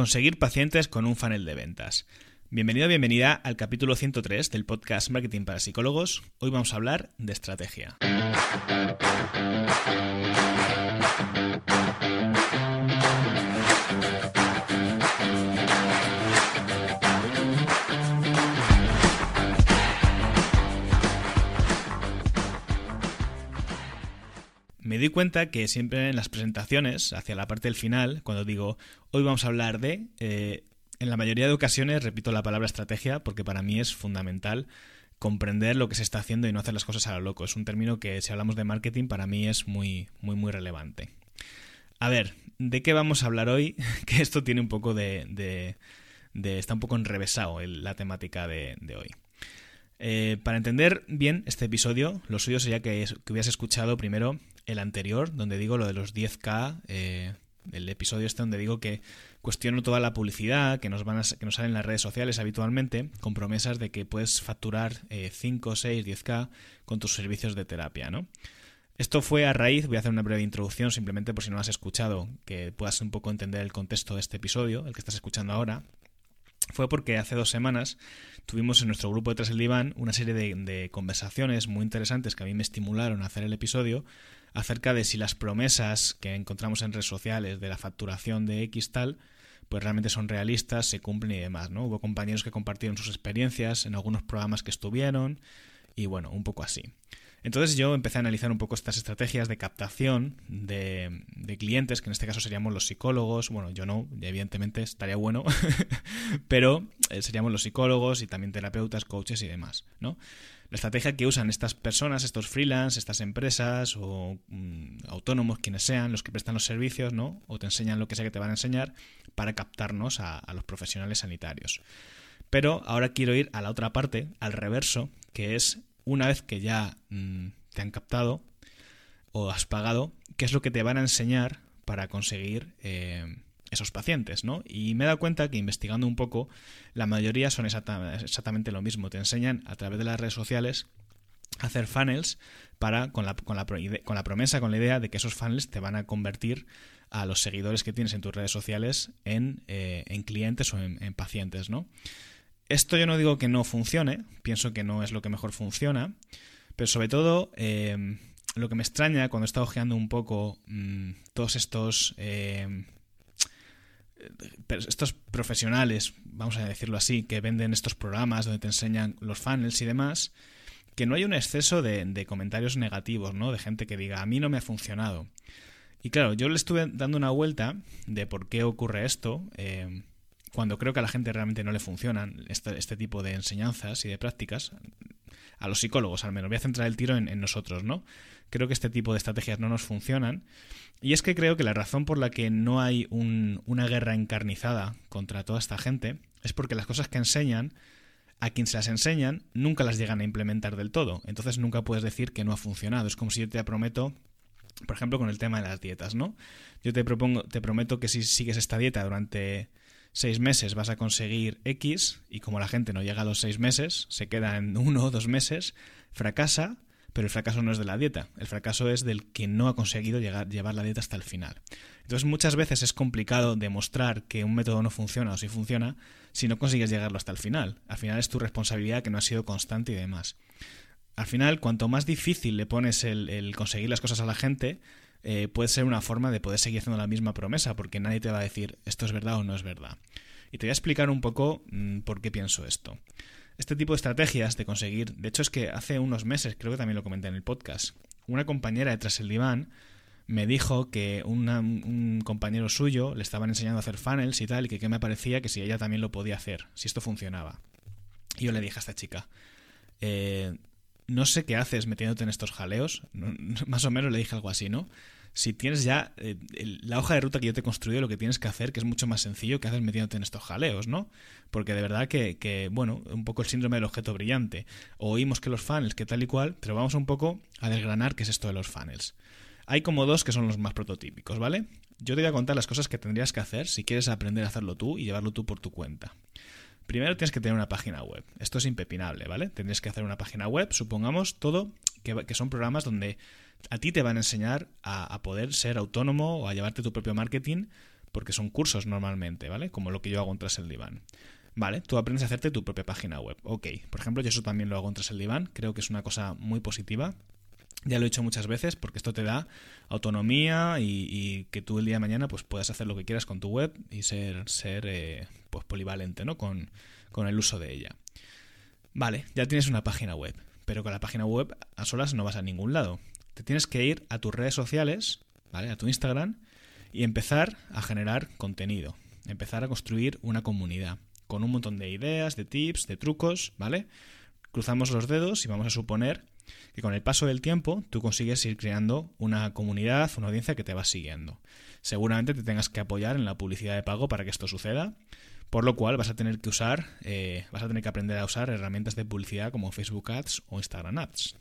Conseguir pacientes con un funnel de ventas. Bienvenido o bienvenida al capítulo 103 del podcast Marketing para Psicólogos. Hoy vamos a hablar de estrategia. Me doy cuenta que siempre en las presentaciones, hacia la parte del final, cuando digo hoy vamos a hablar de, en la mayoría de ocasiones repito la palabra estrategia porque para mí es fundamental comprender lo que se está haciendo y no hacer las cosas a lo loco. Es un término que si hablamos de marketing para mí es muy relevante. A ver, ¿de qué vamos a hablar hoy? Que esto tiene un poco está un poco enrevesado la temática de hoy. Para entender bien este episodio, lo suyo sería que hubieras escuchado primero el anterior, donde digo lo de los 10K, el episodio donde digo que cuestiono toda la publicidad que nos sale en las redes sociales habitualmente, con promesas de que puedes facturar 5, 6, 10K con tus servicios de terapia, ¿no? Esto fue a raíz, voy a hacer una breve introducción simplemente por si no lo has escuchado, que puedas un poco entender el contexto de este episodio, el que estás escuchando ahora. Fue porque hace 2 semanas tuvimos en nuestro grupo de Tras el Diván una serie de conversaciones muy interesantes que a mí me estimularon a hacer el episodio acerca de si las promesas que encontramos en redes sociales de la facturación de X tal, pues realmente son realistas, se cumplen y demás, ¿no? Hubo compañeros que compartieron sus experiencias en algunos programas que estuvieron y bueno, un poco así. Entonces yo empecé a analizar un poco estas estrategias de captación de clientes, que en este caso seríamos los psicólogos. Bueno, yo no, evidentemente estaría bueno, pero seríamos los psicólogos y también terapeutas, coaches y demás, ¿no? La estrategia que usan estas personas, estos freelance, estas empresas o autónomos, quienes sean, los que prestan los servicios, ¿no? O te enseñan lo que sea que te van a enseñar para captarnos a los profesionales sanitarios. Pero ahora quiero ir a la otra parte, al reverso, que es una vez que ya te han captado o has pagado, ¿qué es lo que te van a enseñar para conseguir esos pacientes, ¿no? Y me he dado cuenta que investigando un poco, la mayoría son exactamente lo mismo. Te enseñan a través de las redes sociales a hacer funnels con la promesa, con la idea de que esos funnels te van a convertir a los seguidores que tienes en tus redes sociales en clientes o en pacientes, ¿no? Esto yo no digo que no funcione, pienso que no es lo que mejor funciona, pero sobre todo lo que me extraña cuando he estado ojeando un poco todos estos profesionales, vamos a decirlo así, que venden estos programas donde te enseñan los funnels y demás, que no hay un exceso de comentarios negativos, ¿no? De gente que diga, a mí no me ha funcionado. Y claro, yo le estuve dando una vuelta de por qué ocurre esto, cuando creo que a la gente realmente no le funcionan este tipo de enseñanzas y de prácticas, a los psicólogos al menos. Voy a centrar el tiro en nosotros, ¿no? Creo que este tipo de estrategias no nos funcionan. Y es que creo que la razón por la que no hay una guerra encarnizada contra toda esta gente es porque las cosas que enseñan, a quien se las enseñan, nunca las llegan a implementar del todo. Entonces nunca puedes decir que no ha funcionado. Es como si yo te prometo, por ejemplo, con el tema de las dietas, ¿no? Yo te prometo que si sigues esta dieta durante 6 meses vas a conseguir X, y como la gente no llega a los 6 meses, se queda en 1 o 2 meses, fracasa, pero el fracaso no es de la dieta, el fracaso es del que no ha conseguido llevar la dieta hasta el final. Entonces muchas veces es complicado demostrar que un método no funciona o sí funciona si no consigues llegarlo hasta el final. Al final es tu responsabilidad que no has sido constante y demás. Al final, cuanto más difícil le pones el conseguir las cosas a la gente, puede ser una forma de poder seguir haciendo la misma promesa, porque nadie te va a decir esto es verdad o no es verdad. Y te voy a explicar un poco por qué pienso esto. Este tipo de estrategias de conseguir, de hecho es que hace unos meses, creo que también lo comenté en el podcast, una compañera de Tras el Diván me dijo que un compañero suyo le estaban enseñando a hacer funnels y tal, y que qué me parecía que si ella también lo podía hacer, si esto funcionaba. Y yo le dije a esta chica, no sé qué haces metiéndote en estos jaleos, más o menos le dije algo así, ¿no? Si tienes ya la hoja de ruta que yo te he construido, lo que tienes que hacer, que es mucho más sencillo, ¿qué haces metiéndote en estos jaleos, no? Porque de verdad que bueno, un poco el síndrome del objeto brillante. Oímos que los funnels, que tal y cual, pero vamos un poco a desgranar qué es esto de los funnels. Hay como 2 que son los más prototípicos, ¿vale? Yo te voy a contar las cosas que tendrías que hacer si quieres aprender a hacerlo tú y llevarlo tú por tu cuenta. Primero tienes que tener una página web. Esto es impepinable, ¿vale? Tendrías que hacer una página web, supongamos, todo, que son programas donde a ti te van a enseñar a poder ser autónomo o a llevarte tu propio marketing porque son cursos normalmente, ¿vale? Como lo que yo hago en Tras el Diván. Vale, tú aprendes a hacerte tu propia página web. Ok, por ejemplo, yo eso también lo hago en Tras el Diván. Creo que es una cosa muy positiva. Ya lo he hecho muchas veces porque esto te da autonomía y que tú el día de mañana pues puedas hacer lo que quieras con tu web y ser pues polivalente, ¿no? Con el uso de ella. Vale, ya tienes una página web, pero con la página web a solas no vas a ningún lado. Te tienes que ir a tus redes sociales, ¿vale? A tu Instagram y empezar a generar contenido, empezar a construir una comunidad con un montón de ideas, de tips, de trucos, ¿vale? Cruzamos los dedos y vamos a suponer que con el paso del tiempo tú consigues ir creando una comunidad, una audiencia que te va siguiendo. Seguramente te tengas que apoyar en la publicidad de pago para que esto suceda, por lo cual vas a tener que aprender a usar herramientas de publicidad como Facebook Ads o Instagram Ads.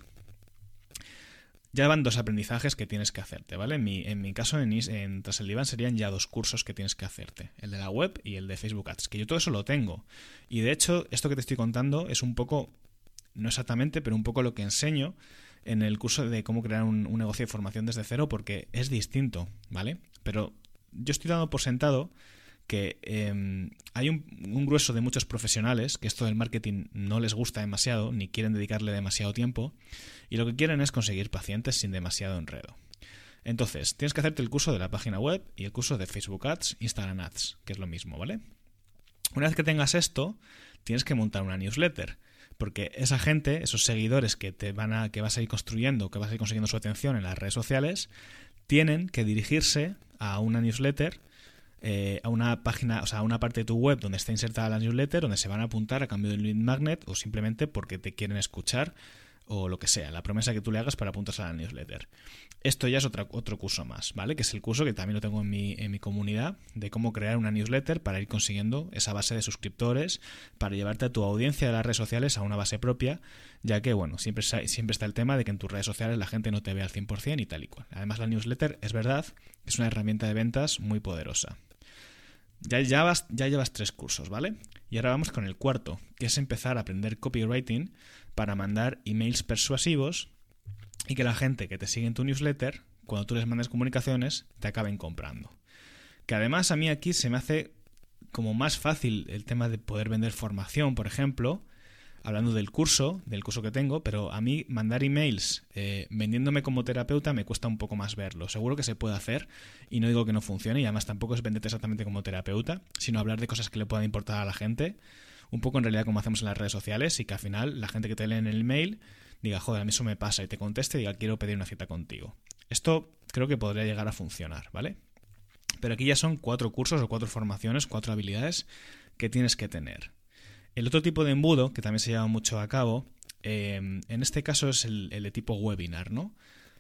Ya van 2 aprendizajes que tienes que hacerte, ¿vale? En mi caso, en Tras el Diván serían ya 2 cursos que tienes que hacerte. El de la web y el de Facebook Ads, que yo todo eso lo tengo. Y de hecho, esto que te estoy contando es un poco, no exactamente, pero un poco lo que enseño en el curso de cómo crear un negocio de formación desde cero, porque es distinto, ¿vale? Pero yo estoy dando por sentado que hay un grueso de muchos profesionales que esto del marketing no les gusta demasiado, ni quieren dedicarle demasiado tiempo, y lo que quieren es conseguir pacientes sin demasiado enredo. Entonces, tienes que hacerte el curso de la página web y el curso de Facebook Ads, Instagram Ads, que es lo mismo, ¿vale? Una vez que tengas esto, tienes que montar una newsletter, porque esa gente, esos seguidores que vas a ir construyendo, que vas a ir consiguiendo su atención en las redes sociales, tienen que dirigirse a una newsletter, a una página, o sea, a una parte de tu web donde está insertada la newsletter, donde se van a apuntar a cambio de un lead magnet o simplemente porque te quieren escuchar o lo que sea, la promesa que tú le hagas para apuntarse a la newsletter. Esto ya es otro curso más, ¿vale? Que es el curso que también lo tengo en mi comunidad de cómo crear una newsletter para ir consiguiendo esa base de suscriptores, para llevarte a tu audiencia de las redes sociales a una base propia, ya que, bueno, siempre está el tema de que en tus redes sociales la gente no te ve al 100% y tal y cual. Además, la newsletter es verdad que es una herramienta de ventas muy poderosa. Ya llevas 3 cursos, ¿vale? Y ahora vamos con el cuarto, que es empezar a aprender copywriting para mandar emails persuasivos y que la gente que te sigue en tu newsletter, cuando tú les mandes comunicaciones, te acaben comprando. Que además a mí aquí se me hace como más fácil el tema de poder vender formación, por ejemplo, hablando del curso que tengo, pero a mí mandar emails vendiéndome como terapeuta me cuesta un poco más verlo. Seguro que se puede hacer y no digo que no funcione, y además tampoco es venderte exactamente como terapeuta, sino hablar de cosas que le puedan importar a la gente, un poco en realidad como hacemos en las redes sociales, y que al final la gente que te lee en el email diga, joder, a mí eso me pasa, y te conteste y diga, quiero pedir una cita contigo. Esto creo que podría llegar a funcionar, ¿vale? Pero aquí ya son 4 cursos o 4 formaciones, 4 habilidades que tienes que tener. El otro tipo de embudo, que también se lleva mucho a cabo, en este caso es el de tipo webinar, ¿no?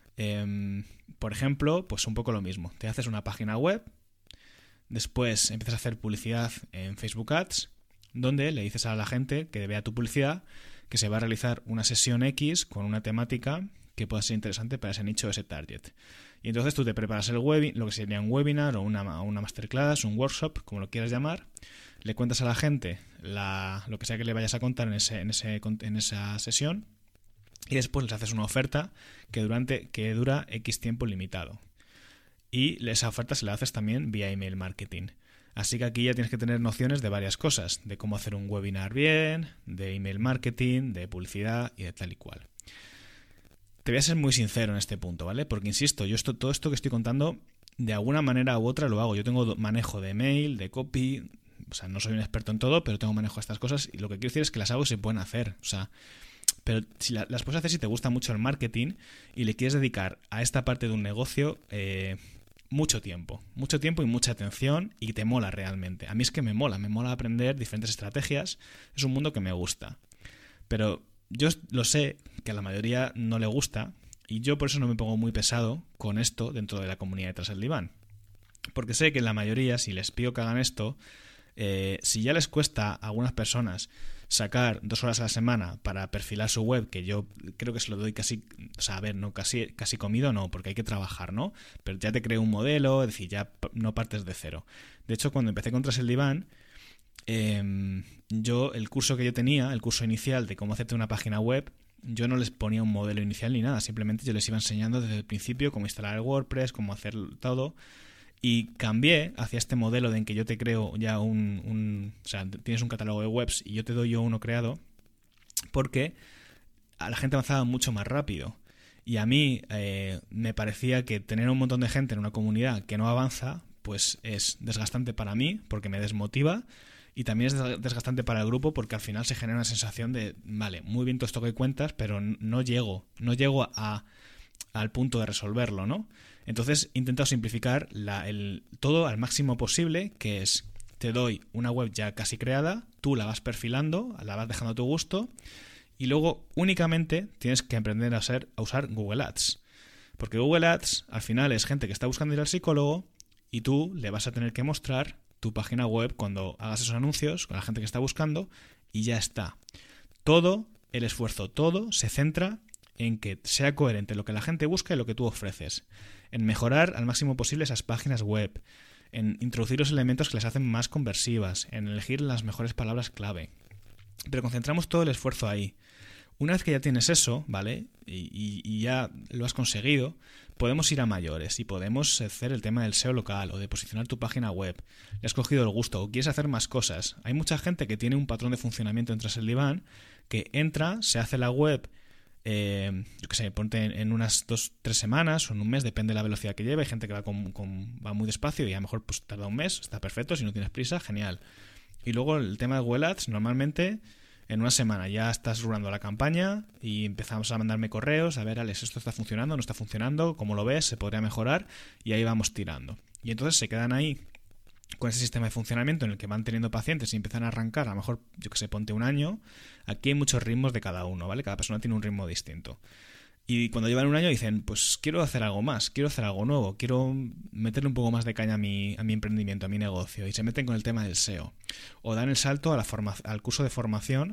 Por ejemplo, pues un poco lo mismo. Te haces una página web, después empiezas a hacer publicidad en Facebook Ads, donde le dices a la gente que vea tu publicidad que se va a realizar una sesión X con una temática que pueda ser interesante para ese nicho, ese target. Y entonces tú te preparas lo que sería un webinar o una masterclass, un workshop, como lo quieras llamar, le cuentas a la gente lo que sea que le vayas a contar en esa sesión, y después les haces una oferta que dura X tiempo limitado. Y esa oferta se la haces también vía email marketing. Así que aquí ya tienes que tener nociones de varias cosas, de cómo hacer un webinar bien, de email marketing, de publicidad y de tal y cual. Te voy a ser muy sincero en este punto, ¿vale? Porque insisto, todo esto que estoy contando, de alguna manera u otra lo hago. Yo tengo manejo de email, de copy, o sea, no soy un experto en todo, pero tengo manejo de estas cosas, y lo que quiero decir es que las hago y se pueden hacer, o sea, pero si las puedes hacer si te gusta mucho el marketing y le quieres dedicar a esta parte de un negocio mucho tiempo y mucha atención, y te mola realmente. A mí es que me mola aprender diferentes estrategias, es un mundo que me gusta, pero yo lo sé que a la mayoría no le gusta, y yo por eso no me pongo muy pesado con esto dentro de la comunidad de Tras el Diván, porque sé que la mayoría, si les pido que hagan esto, si ya les cuesta a algunas personas sacar 2 horas a la semana para perfilar su web, que yo creo que se lo doy casi, o sea, a ver, no casi comido, no, porque hay que trabajar, ¿no? Pero ya te creo un modelo, es decir, ya no partes de cero. De hecho, cuando empecé con Tras el Diván, yo, el curso que yo tenía, el curso inicial de cómo hacerte una página web, yo no les ponía un modelo inicial ni nada, simplemente yo les iba enseñando desde el principio cómo instalar el WordPress, cómo hacer todo. Y cambié hacia este modelo de en que yo te creo ya o sea, tienes un catálogo de webs y yo te doy yo uno creado, porque a la gente avanzaba mucho más rápido. Y a mí me parecía que tener un montón de gente en una comunidad que no avanza, pues es desgastante para mí, porque me desmotiva, y también es desgastante para el grupo, porque al final se genera una sensación de, vale, muy bien todo esto que cuentas, pero no llego al punto de resolverlo, ¿no? Entonces he intentado simplificar todo al máximo posible, que es, te doy una web ya casi creada, tú la vas perfilando, la vas dejando a tu gusto, y luego únicamente tienes que aprender a usar Google Ads. Porque Google Ads al final es gente que está buscando ir al psicólogo y tú le vas a tener que mostrar tu página web cuando hagas esos anuncios con la gente que está buscando y ya está. Todo el esfuerzo, todo se centra en que sea coherente lo que la gente busca y lo que tú ofreces. En mejorar al máximo posible esas páginas web, en introducir los elementos que les hacen más conversivas, en elegir las mejores palabras clave. Pero concentramos todo el esfuerzo ahí. Una vez que ya tienes eso, ¿vale? Y ya lo has conseguido, podemos ir a mayores y podemos hacer el tema del SEO local o de posicionar tu página web. Le has cogido el gusto o quieres hacer más cosas. Hay mucha gente que tiene un patrón de funcionamiento en TransElDiván que entra, se hace la web, yo qué sé, ponte en unas 2-3 semanas o en un mes, depende de la velocidad que lleve. Hay gente que va muy despacio y a lo mejor pues tarda un mes, está perfecto, si no tienes prisa, genial. Y luego el tema de Google Ads, normalmente en una semana ya estás rulando la campaña y empezamos a mandarme correos, a ver, Alex, ¿esto está funcionando? ¿No está funcionando? ¿Cómo lo ves? ¿Se podría mejorar? Y ahí vamos tirando. Y entonces se quedan ahí con ese sistema de funcionamiento en el que van teniendo pacientes y empiezan a arrancar, a lo mejor, yo que sé, ponte un año. Aquí hay muchos ritmos de cada uno, ¿vale? Cada persona tiene un ritmo distinto. Y cuando llevan un año dicen, pues quiero hacer algo más, quiero hacer algo nuevo, quiero meterle un poco más de caña a mi emprendimiento, a mi negocio, y se meten con el tema del SEO. O dan el salto a al curso de formación,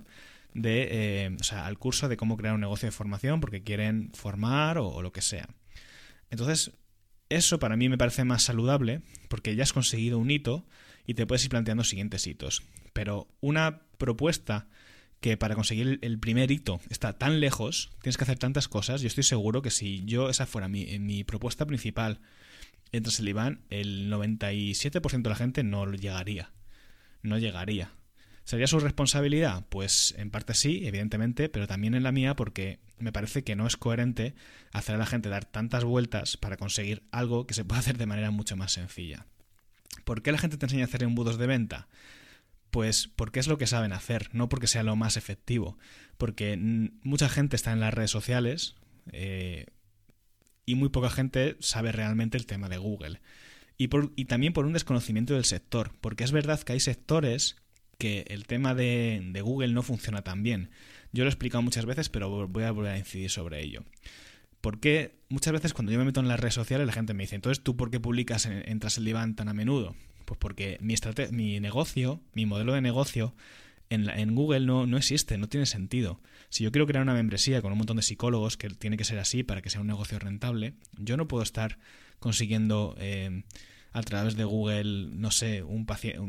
al curso de cómo crear un negocio de formación porque quieren formar o lo que sea. Entonces, eso para mí me parece más saludable porque ya has conseguido un hito y te puedes ir planteando siguientes hitos. Pero una propuesta que para conseguir el primer hito está tan lejos, tienes que hacer tantas cosas. Yo estoy seguro que si esa fuera mi propuesta principal en TransElDiván, el 97% de la gente no llegaría. No llegaría. ¿Sería su responsabilidad? Pues en parte sí, evidentemente, pero también en la mía porque me parece que no es coherente hacer a la gente dar tantas vueltas para conseguir algo que se puede hacer de manera mucho más sencilla. ¿Por qué la gente te enseña a hacer embudos de venta? Pues porque es lo que saben hacer, no porque sea lo más efectivo. Porque mucha gente está en las redes sociales y muy poca gente sabe realmente el tema de Google. Y también por un desconocimiento del sector, porque es verdad que hay sectores que el tema de Google no funciona tan bien. Yo lo he explicado muchas veces, pero voy a volver a incidir sobre ello. Porque muchas veces cuando yo me meto en las redes sociales la gente me dice, entonces ¿tú por qué publicas en TransElDiván tan a menudo? Pues porque mi negocio, mi modelo de negocio en Google no existe, no tiene sentido. Si yo quiero crear una membresía con un montón de psicólogos, que tiene que ser así para que sea un negocio rentable, yo no puedo estar consiguiendo a través de Google, no sé, un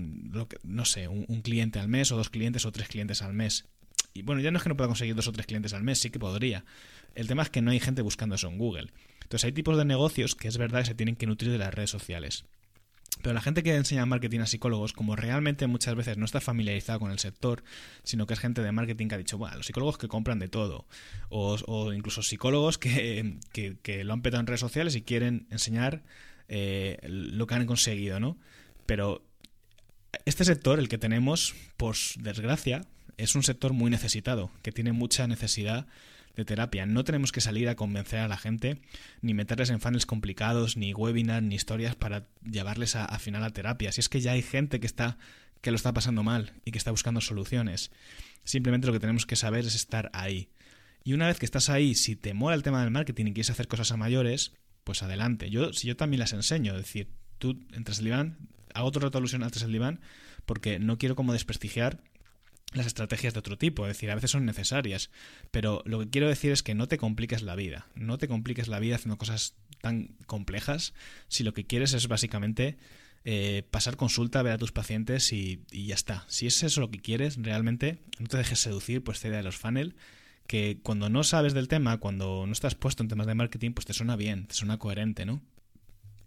cliente al mes o 2 clientes o 3 clientes al mes. Y bueno, ya no es que no pueda conseguir 2 o 3 clientes al mes, sí que podría. El tema es que no hay gente buscando eso en Google. Entonces hay tipos de negocios que es verdad que se tienen que nutrir de las redes sociales. Pero la gente que enseña marketing a psicólogos, como realmente muchas veces no está familiarizada con el sector, sino que es gente de marketing que ha dicho, bueno, los psicólogos que compran de todo, o incluso psicólogos que lo han petado en redes sociales y quieren enseñar lo que han conseguido, ¿no? Pero este sector, el que tenemos, por desgracia, es un sector muy necesitado, que tiene mucha necesidad de terapia. No tenemos que salir a convencer a la gente, ni meterles en funnels complicados, ni webinars, ni historias para llevarles a final a terapia. Si es que ya hay gente que lo está pasando mal y que está buscando soluciones. Simplemente lo que tenemos que saber es estar ahí. Y una vez que estás ahí, si te mola el tema del marketing y quieres hacer cosas a mayores, pues adelante. Yo también las enseño. Es decir, tú en TransElDiván, hago otro rato alusión al TransElDiván porque no quiero como desprestigiar las estrategias de otro tipo, es decir, a veces son necesarias, pero lo que quiero decir es que no te compliques la vida, no te compliques la vida haciendo cosas tan complejas si lo que quieres es básicamente pasar consulta, ver a tus pacientes y ya está. Si es eso lo que quieres, realmente no te dejes seducir por esta idea de los funnel, que cuando no sabes del tema, cuando no estás puesto en temas de marketing, pues te suena bien, te suena coherente, ¿no?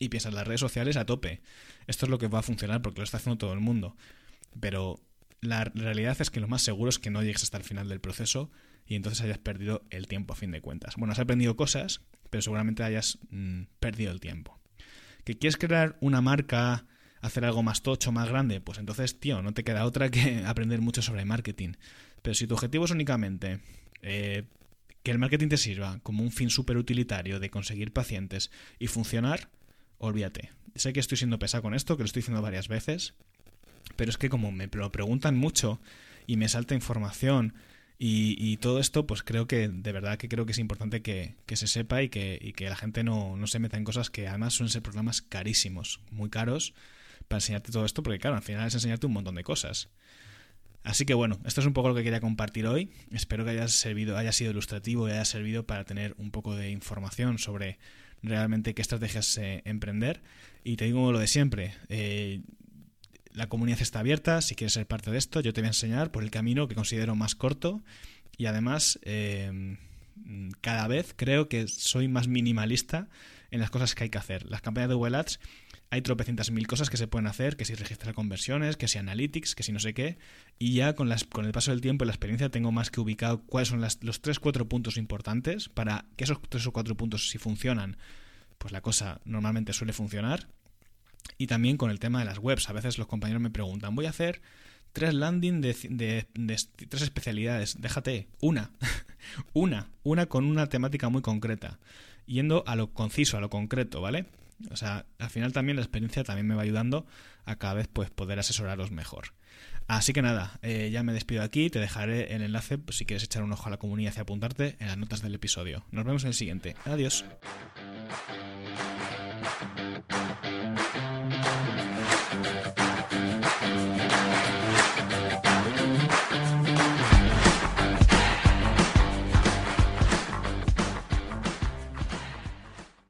y piensas las redes sociales a tope. Esto es lo que va a funcionar porque lo está haciendo todo el mundo. Pero la realidad es que lo más seguro es que no llegues hasta el final del proceso y entonces hayas perdido el tiempo a fin de cuentas. Bueno, has aprendido cosas, pero seguramente hayas perdido el tiempo. ¿Que quieres crear una marca, hacer algo más tocho, más grande? Pues entonces, tío, no te queda otra que aprender mucho sobre marketing. Pero si tu objetivo es únicamente que el marketing te sirva como un fin súper utilitario de conseguir pacientes y funcionar, olvídate. Sé que estoy siendo pesado con esto, que lo estoy diciendo varias veces, pero es que como me lo preguntan mucho y me salta información y todo esto, pues creo que, de verdad que creo que es importante que se sepa y que la gente no se meta en cosas que además suelen ser programas carísimos, muy caros, para enseñarte todo esto, porque claro, al final es enseñarte un montón de cosas. Así que bueno, esto es un poco lo que quería compartir hoy. Espero que haya sido ilustrativo y haya servido para tener un poco de información sobre realmente qué estrategias emprender. Y te digo lo de siempre, la comunidad está abierta, si quieres ser parte de esto, yo te voy a enseñar por el camino que considero más corto y además cada vez creo que soy más minimalista en las cosas que hay que hacer. Las campañas de Google Ads hay tropecientas mil cosas que se pueden hacer, que si registrar conversiones, que si analytics, que si no sé qué, y ya con el paso del tiempo y la experiencia tengo más que ubicado cuáles son los 3-4 puntos importantes para que esos 3 o 4 puntos, si funcionan, pues la cosa normalmente suele funcionar. Y también con el tema de las webs. A veces los compañeros me preguntan, voy a hacer 3 landing de 3 especialidades. Déjate, una con una temática muy concreta. Yendo a lo conciso, a lo concreto, ¿vale? O sea, al final también la experiencia también me va ayudando a cada vez pues poder asesoraros mejor. Así que nada, ya me despido aquí. Te dejaré el enlace pues, si quieres echar un ojo a la comunidad y apuntarte en las notas del episodio. Nos vemos en el siguiente. Adiós.